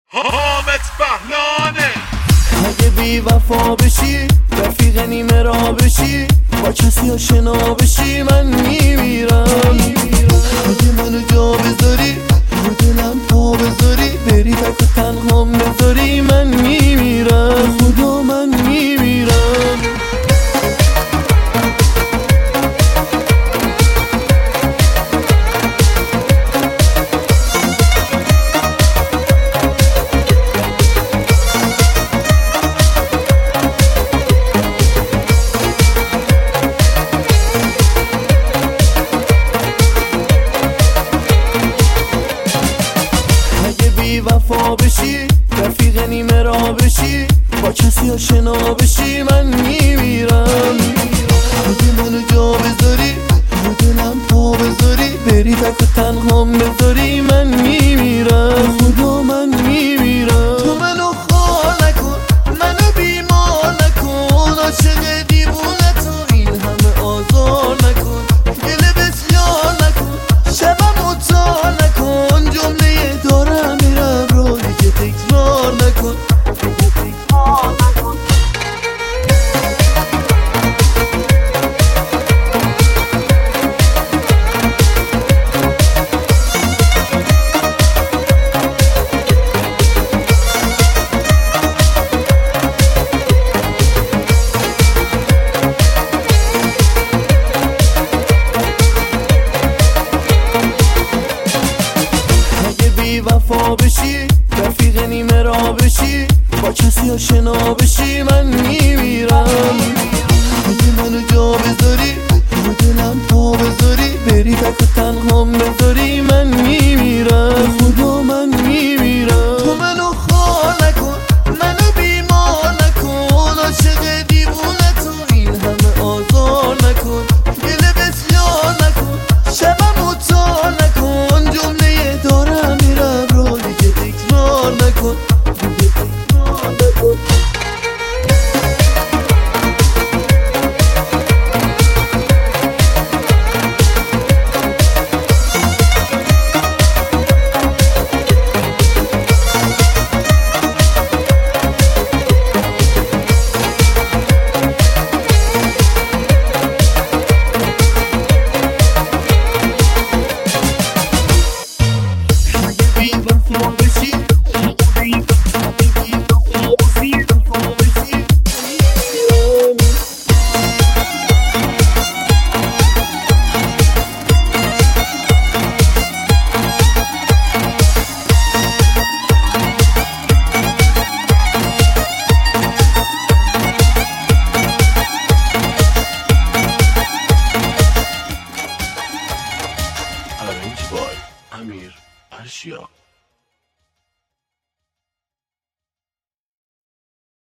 حامد بهلانه. اگه بی وفا بشی رفیق نیمه را بشی با کسی آشنا بشی من میمیرم. اگه منو جا بذاری رو دلم پا بذاری بری تک و تنهام بذاری من میمیرم. خدا من میمیرم. وفا بشی رفیق نیمه را بشی با کسی آشنا بشی من میمیرم. اگه منو جا بذاری رو دلم پا بذاری بری تک و تنهام بذاری من میمیرم. خدا من میمیرم. تو منو خواه نکن منو بیمار نکن عاشق دیوونه تو این همه آزار نکن دل بسیار نکن شبم اتار نکن جمله دارم تکرار نکن. اگه بی وفا بشی رفیق نیمه را بشی با کسی آشنا بشی من میمیرم. اگه منو جا بذاری رو دلم پا بذاری بری تک و تنهام بذاری من میمیرم. خدا من میمیرم. تو منو خواه نکن منو بیمار نکن عاشق دیوونه تو این همه آزار نکن دل بسیار نکن شبم اتار نکن جمله دارم میرم رو دیگه تکرار نکن. Arranged by Amir Arshia.